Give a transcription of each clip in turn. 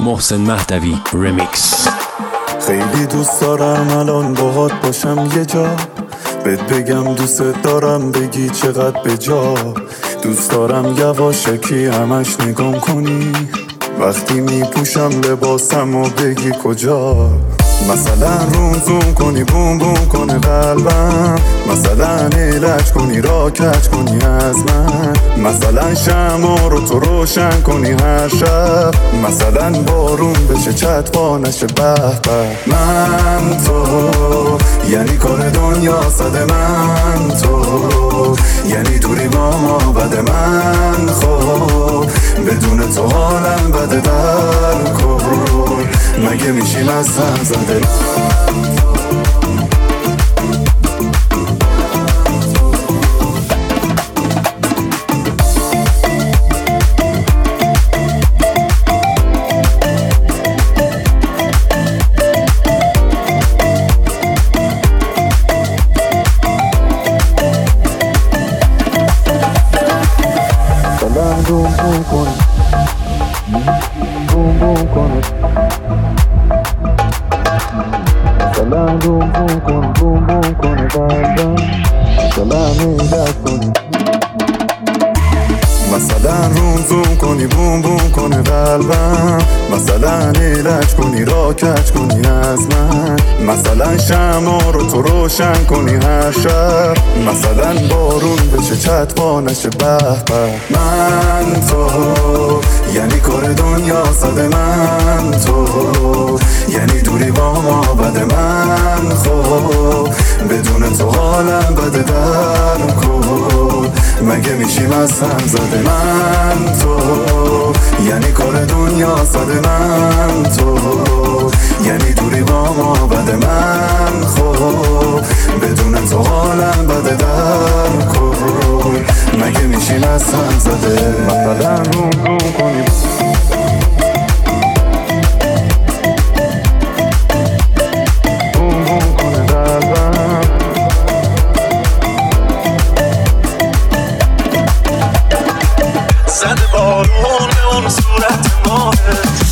محسن مهدوی رمیکس. خیلی دوست دارم الان باهات باشم یه جا، بهت بگم دوست دارم بگی چقدر به جا. دوست دارم یواشکی همش نگام کنی وقتی میپوشم لباسم و بگی کجا. مثلا روم زوم کنی بوم بوم کنه قلبم، مثلا ایلج کنی را کج کنی از من، مثلا شمع رو تو روشن کنی هر شب، مثلا بارون بشه چتقا نشه به به. من تو یعنی کار دنیا صد، من تو یعنی دوری با ما بده، من خب بدون تو حالم بده در کن، مگه میشیم از هم زده. مثلا روم زوم کنی بوم بوم کنه قلبم، مثلا ایلج کنی را کج کنی از من، مثلا شمع رو تو روشن کنی هر شب، مثلا بارون بشه چتقا نشه به به. من تو یعنی کار دنیا صد، من تو یعنی دوری با ما بده، من خب بدون تو حالم بده در کن، مگه میشیم از هم زده. من تو یعنی کار دنیا صد، من تو یعنی دوری با ما بده، من خب بدون تو حالم بده در کن، مگه میشیم از هم زده. مثلا روم روم کنی بارون به اون صورت ماهت،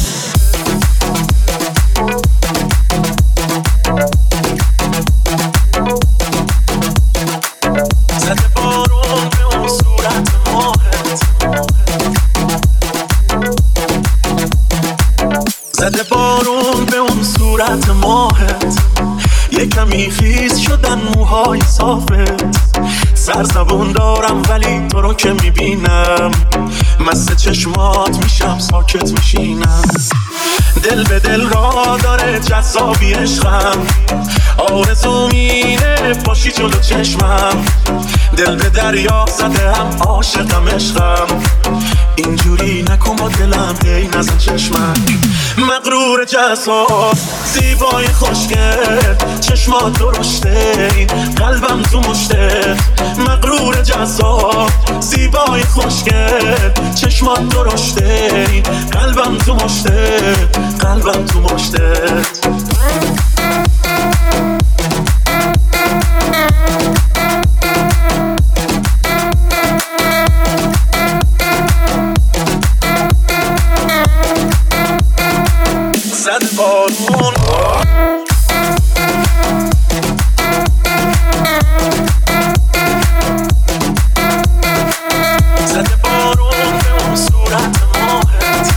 زده بارون به اون صورت ماهت، زده بارون به اون صورت ماهت، یه کمی خیز شدن موهای صافت، سرزبون دارم ولی تو رو که میبینم مست چشمات میشم ساکت میشینم، دل به دل را داره جذابی عشقم، آرزو میره باشی جلو چشمم، دل به دریا زده هم عاشقم عشقم، اینجوری نکن با دلم هی نزن چشمم، مغرور جذاب زیبای خوشگل چشمات درشته این قلبم تو مشته، مغرور جذاب زیبای خوشگل چشمات درشته این قلبم تو مشته، قلبم تو مشته. زد بارون زد بارون به اون صورت ماهت،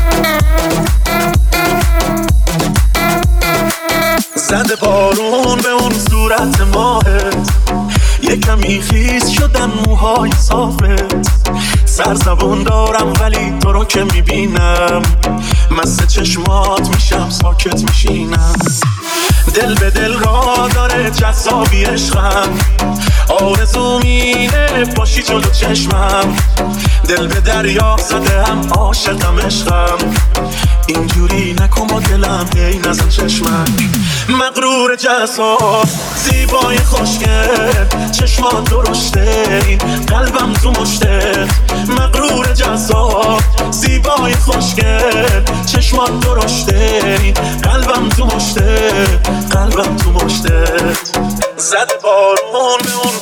زد بارون به اون صورت ماهت، یه کمی خیز شدن موهای صافت، سرزبون دارم ولی تو رو که میبینم مست چشمات میشم ساکت میشینم، دل به دل را داره جذابی عشقم، آرزو میره باشی جلو چشمم، دل به دریا زده هم عاشقم عشقم، اینجوری نکن با دلم هی نزن چشمم، مغرور جذاب زیبای خوشگل چشمات درشته این قلبم تو مشته، مغرور جذاب زیبای خوشگل چشمات درشته این قلبم تو مشته، قلبم تو مشته. زد بارون به اون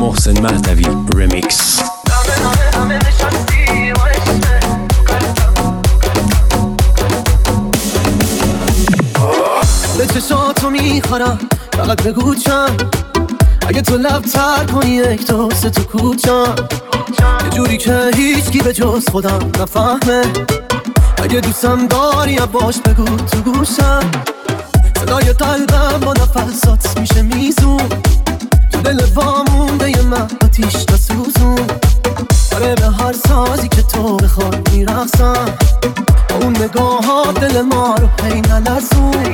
محسن مهدوی رمیکس. به چشاتو میخورم فقط بگو چند، اگه تو لب تر کنی یک دو سه تو کوچم، یه جوری که هیچکی به جز خودم نفهمه. اگه دوستم داری باش بگو تو گوشم، صدای قلبم با نفسات میشه میزون، تو دل وامونده یه من آتیش نسوزون. آره به هر سازی که تو بخوای میرقصم، با اون نگاه ها دل ما رو هی نلرزون.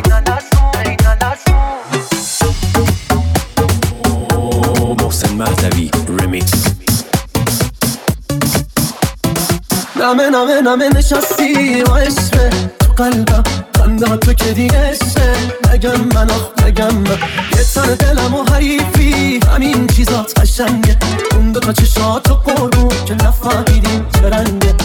محسن مهدوی رمیکس. نمه نمه نمه نشستی و عشقه تو قلبم، خنده تو که دیگه عشقه. نگم من نگم من، یه تن دلم و حریفی، همین چیزات قشنگه. اون دوتا چشات و قربون که نفهمیدیم چه رنگه.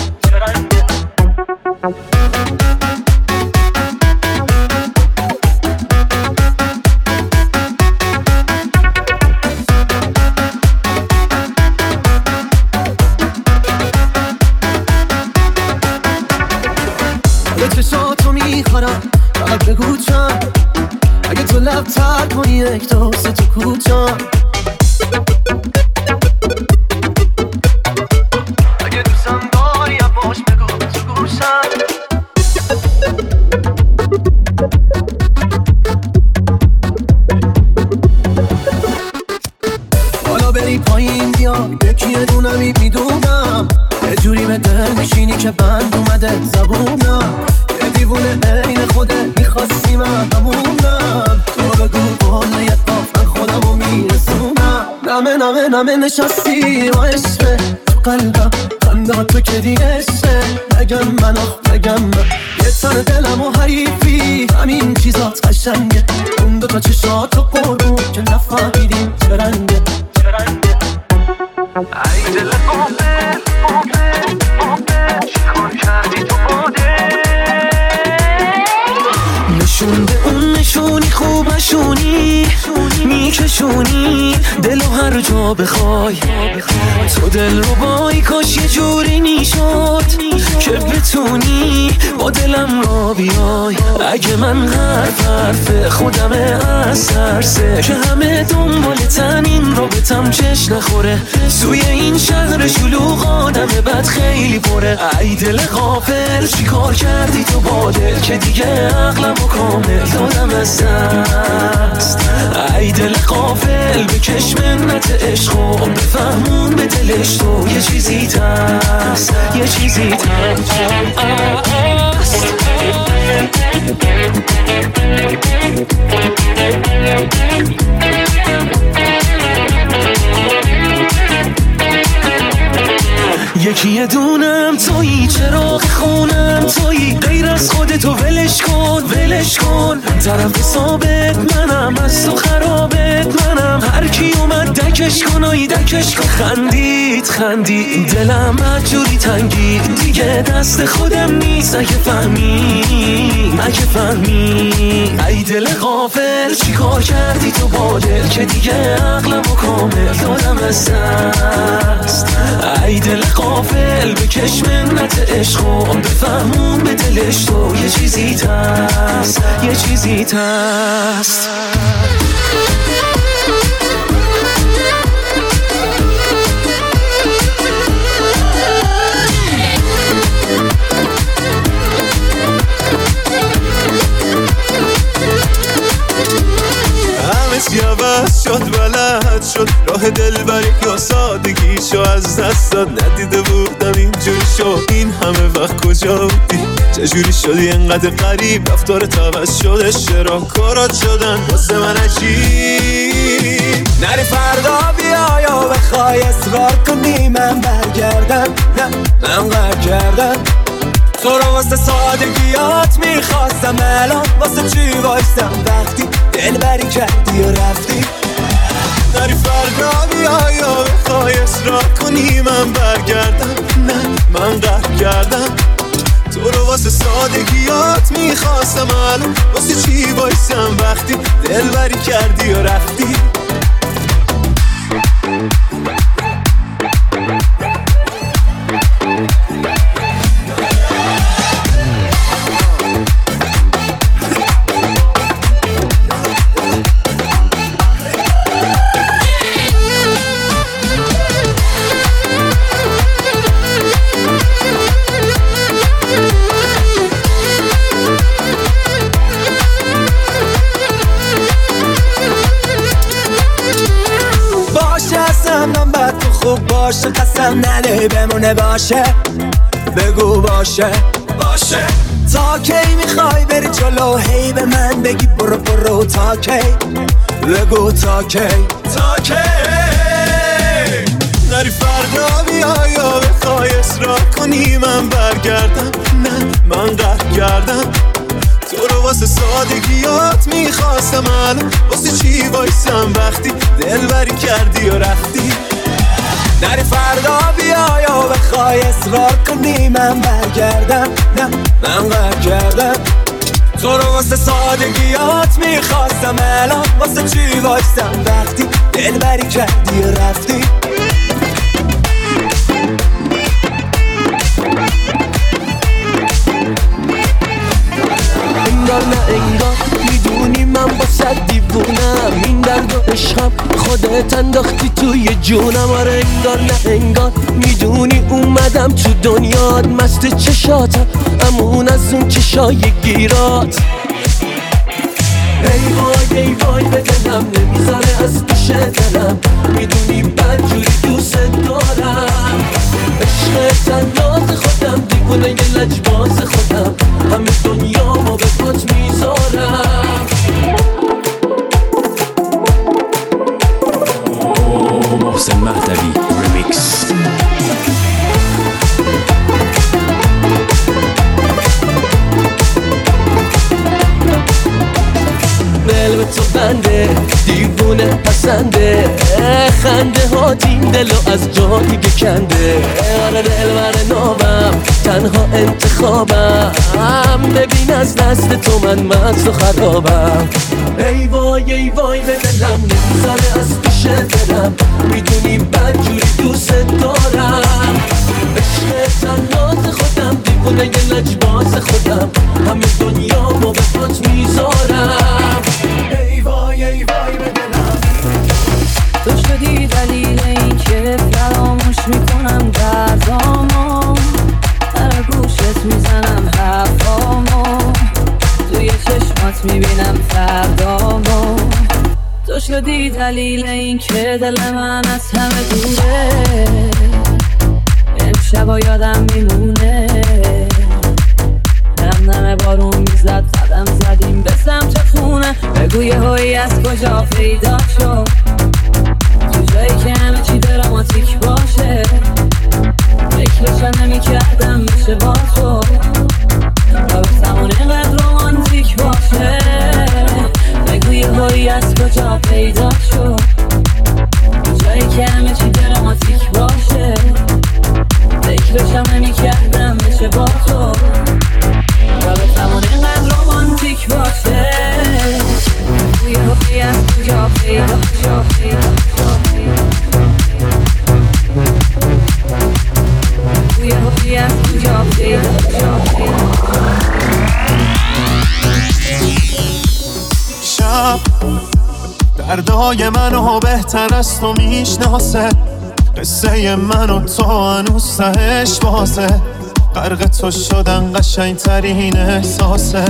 چشاتو میخورم فقط بگو چند، اگه تو لب تر کنی یک دو سه تو کوچم، اگه دوستم داری باش بگو تو گوشم. حالا بری پایین بیا یکی یه دونمی میدونم، یه جوری به دل میشینی که بند اومده زبونم. یه دیوونه عین خوده میخواستی من همونم، تو بگو بالا یه من خودمو میرسونم. نمه نمه نمه نشستی و عشقه تو قلبم، خنده تو که دیگه عشقه. نگم من نگم من، یه تن دلم و حریفی، همین چیزات قشنگه. اون دوتا چشات و قربون که نفهمیدیم چه رنگه. ای دل قافل چیکار کردی تو باده؟ نشونده اون نشونی خوب نشونی، میکشونی دلو هر جا بخوای. تو دل رو بای کاش یه جوری میشد که بتونی با دلم را بیای. اگه من حرف خودم از ترسه که همه دنبال تنین رابطم چش نخوره، توی این شهر شلوغ آدم بد خیلی پره. ای دل غافل چیکار کردی تو با دل که دیگه عقلمو کامل دادم از دست. ای دل غافل بکش منت عشقو بفهمون به دلش تو یه چیزی تست، یه چیزی تست. یکی یه دونم تویی، چراغ خونم تویی، غیر از خودتو ولش کن ولش کن. طرف ثابت منم، از تو خرابت منم، هر کی اومد دکش کن آی دکش کن. خندید دلم جوری تنگی، دیگه دست خودم نیست اگه فهمی. ای دل غافل چیکار کردی تو با دل که دیگه عقلمو کامل دادم از دست. ای دل غافل بکش منت عشقو بفهمون به دلش تو یه چیزی تست، یه چیزی تست. عوض شد بلد شد راه دلبری یا سادگیشو از دست داد. ندیده بودم اینجوری شد، این همه وقت کجا بودی؟ چجوری شدی انقدر غریب؟ رفتارت عوض شد، اشتراکارات شدن واسه من عجیب. نری فردا بیا یا بخوای اصرار کنی من برگردم، نه من قرار کردم. تو رو واسه سادگیات میخواستم، الان واسه چی وایستم وقتی دلبری کردی و رفتی؟ نری فردا بیا یا بخوای اصرار کنی من برگردم، نه من قهر کردم. تو رو واسه سادگیات میخواستم، الان واسه چی وایستم وقتی دلبری کردی و رفتی؟ هستم من بد تو خوب باشه قسم نده بمونه باشه بگو باشه باشه تا کی میخوای بری جلو هی به من بگی برو برو تا کی بگو تا کی تا کی نری فردا بیای یا بخوای اصرار کنی من برگردم نه من قهر کردم تو رو واسه سادگیات میخواستم الان واسه چی وایسم وقتی دلبری کردی و رفتی نری فردا بیای یا بخوای اصرار کنی من برگردم نه من قهر کردم تو رو واسه سادگیات میخواستم الان واسه چی وایسم وقتی دلبری کردی و رفتی انگار نه انگار میدونی من با صد دیوونم این درد و عشقم خودت انداختی توی جونم آره انگار نه انگار میدونی اومدم تو دنیات مست چشاتم امون از اون چشای گیرات ای وای به دلم نمیذاره از پیش دلم میدونی بدجوری دوست دارم عشق تنات خودم دیوونه یه لجباز خودم همه دنیا ما به پات میذارم محسن مهدوی رمیکس دل به تو بنده دیوونه پسنده خنده ها این دلو از جا دیگه کنده آره دل بر نابم تنها انتخابم ببین از دست تو من مست و خرابم ای وای به دلم نمیذاره از پیش دلم میدونی بدجوری دوست دارم عشق تنات خودم دیوونه یه لجباز خودم همه دنیا با به پات میذارم ای وای به دلم تو شدی دلیل این که فراموش میکنم دردامو در گوشت میزنم حرفامو توی چشمات میبینم فردامو تو شدی دلیل این که دل من از همه دوره امشبا یادم میمونه نم بارون میزد قدم زدیم به سمت خونه بگو یه هایی از کجا پیدا شد تو جایی که همه چی دراماتیک باشه فکرشم نمی کردم میشه با تو رابطمون اینقدر رومانتیک باشه بگو یه هایی از کجا پیدا شد تو جایی که همه چی دراماتیک باشه فکرشم نمی کردم میشه با تو رابطمون اینقدر رومانتیک باشه توی حقی از کجا پیدا شد توی حقی از کجا پیدا شب دردهای منو بهتر از تو میشناسه قصه من و تو هنوز تهش بازه غرق تو شدن قشنگترین احساسه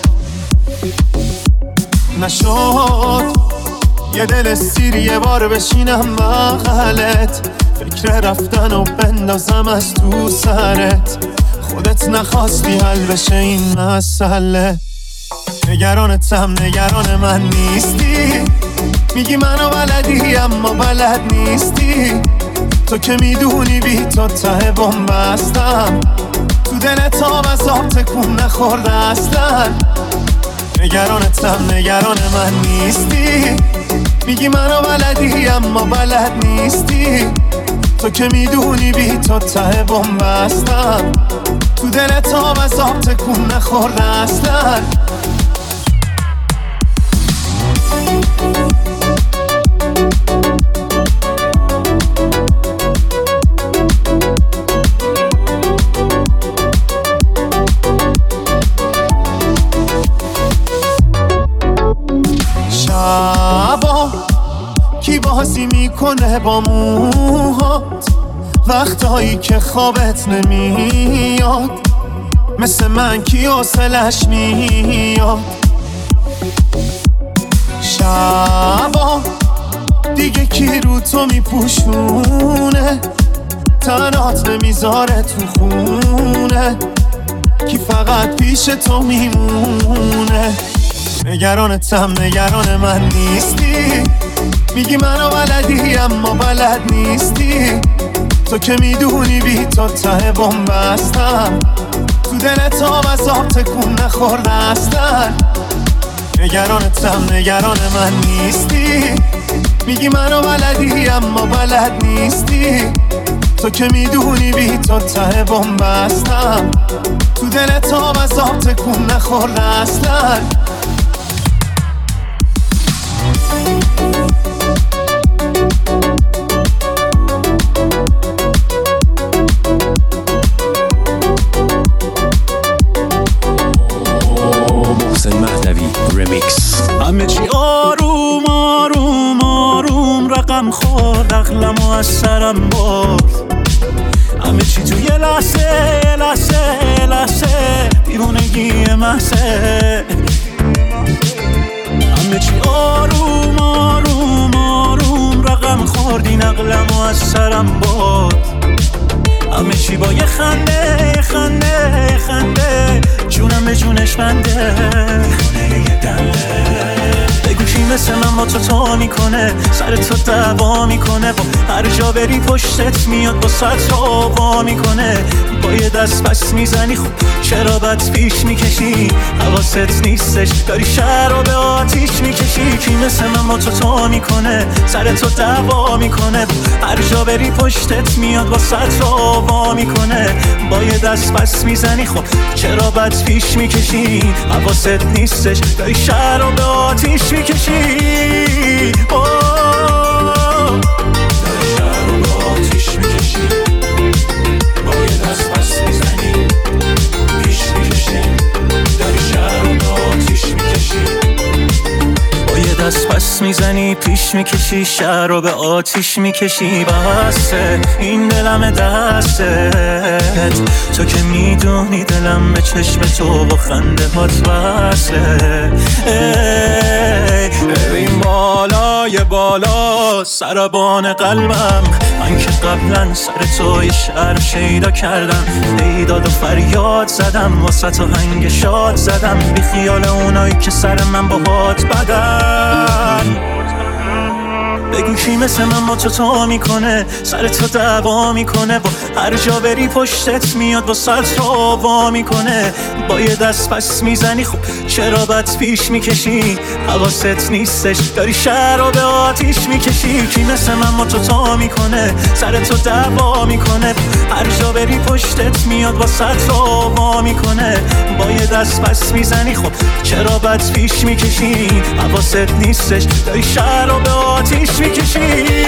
نشد یه دل سیر یه بار بشینم بغلت فکر رفتن و بندازم از تو سرت خودت نخواستی حل بشه این مسئله نگرانتم نگران من نیستی میگی منو بلدی اما بلد نیستی تو که میدونی بی تو ته بومبستم تو دلت هم از آب تکون نخورده اصلا نگرانتم نگران من نیستی میگی منو بلدی اما بلد نیستی تو که میدونی بی تو ته بومبستم تو دلت هم از آب تکون نخورده اصلا شبا کی بازی میکنه با موهات وقتایی که خوابت نمیاد مثل من کی حوصلش میاد شبا دیگه کی رو تو میپوشونه، تنات نمیذاره تو خونه، کی فقط پیش تو میمونه. نگرانتم نگران من نیستی، میگی منو بلدی اما بلد نیستی. تو که میدونی بی تو ته بومبستم، تو دلت هم از آب تکون نخورده اصلا. نگرانتم نگران من نیستی، میگی منو بلدی اما بلد نیستی. تو که میدونی بی تو ته بومبستم، تو دلت هم از آب تکون نخورده اصلا. محسن مهدوی رمیکس. همه چی آروم آروم آروم رقم خورد، عقلمو از سرم برد. همه چی تو یه لحظه یه لحظه یه لحظه دیوونگی محضه. همه چی آروم آروم آروم رقم خورد، این عقلمو از سرم برد. همه چی با یه خنده یه خنده یه خنده، جونم به جونش بنده. بگو کی مثل من با تو میکنه، سر تو دعوا میکنه، با هر جا بری پشتت میاد با سطر آوا میکنه. با یه دست پس میزنی خب چرا بد پیش میکشی، حواست نیستش داری شهر رو به آتیش میکشی. کی مثل من با تو میکنه، سر تو دعوا میکنه، با هر جا بری پشتت میاد با سطر آوا میکنه. با یه دست پس میزنی خب چرا بد پیش میکشی، حواست نیستش داری شهر رو به آتیش میکشی. داری شهر رو به آتیش میکشی. با یه دست پس میزنی پیش میکشی، داری شهر رو به آتیش میکشی. با یه دست پس میزنی پیش میکشی، شهر رو به آتیش میکشی. بسته این دلم دستت، تو که میدونی دلم به چشم تو با خنده هات وصله. ببین بالای بالا سربان قلبم، من که قبلا سر تو یه شعر شیدا کردم، بیداد و فریاد زدم، واسه تو هنگ شاد زدم، بی خیال اونایی که سر من با هات بدن. بگو کی مثل من با تو میکنه، سر تو دعوا میکنه، با هر جا بری پشتت میاد با سطر آوا میکنه. با یه دست پس میزنی خب چرا بد پیش میکشی، حواست نیستش داری شهر رو به آتیش میکشی. کی مثل من با تو میکنه، سر تو دعوا میکنه، هر جا بری پشتت میاد با سطر آوا میکنه. با یه دست پس میزنی خب چرا بد پیش میکشی، حواست نیستش داری شهر رو به آتیش میکشی.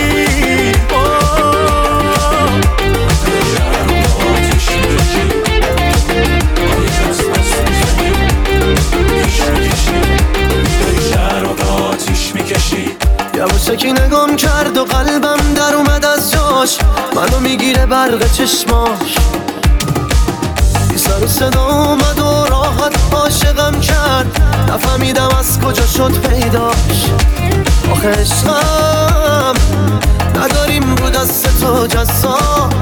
یواشکی نگام کرد و قلبم در اومد از جاش، منو میگیره برق چشماش. بی سر و صدا اومد و راحت عاشقم کرد، نفهمیدم از کجا شد پیداش. آخه عشقم نداریم رو دست تو جذاب،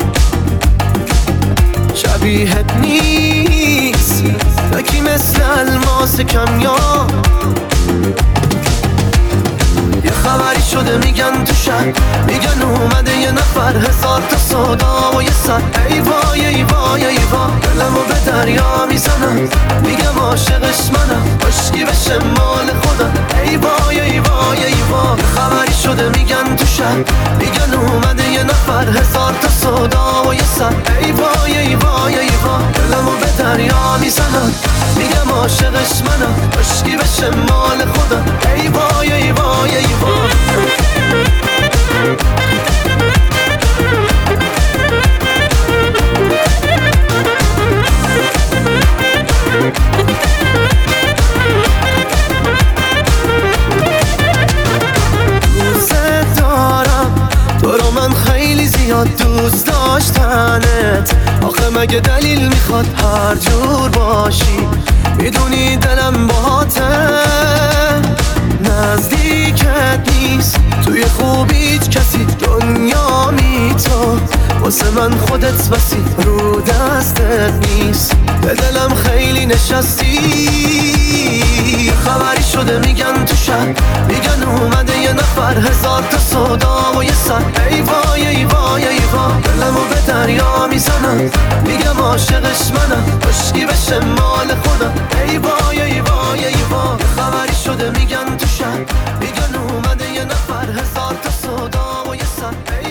شبیهت نیست تکی مثل الماس کمیاب. یه خبری شده میگن تو شهر، میگن اومده یه نفر، هزار تا صدا و یه سر. ای وای ای وای ای وای، دلمو به دریا میزنم، میگم عاشقش منم، عشقی بشه مال خودم. ای وای ای وای ای وای، یه خبری شده میگن تو شهر، میگن اومده یه نفر، هزار تا صدا و یه سر. ای وای ای وای ای وای، دلمو به دریا میزنم، میگم عاشقش منم، عشقی بشه مال خودم. ای وای ای وای ای وای. دوست دارم تو رو، من خیلی زیاد دوست داشتنت. آخه مگه دلیل میخواد هر جور باشی، میدونی دلم باهاته. نزدیکت نیست، توی خوبیت کسی دنیا میتا، واسه من خودت بسی رو دستت نیست. به دلم خیلی نشستی، خبری شده میگن تو شهر، میگن اومده یه نفر، هزار تا صدا و یه سر. ای وای ای وای ای وای، دلمو به دریا میزنم، میگم عاشقش منم، بشکی بشه مال خودم. ای وای ای وای ای وای، خبری شده میگن تو شهر، میگن اومده یه نفر، هزار تا صدا و یه سر.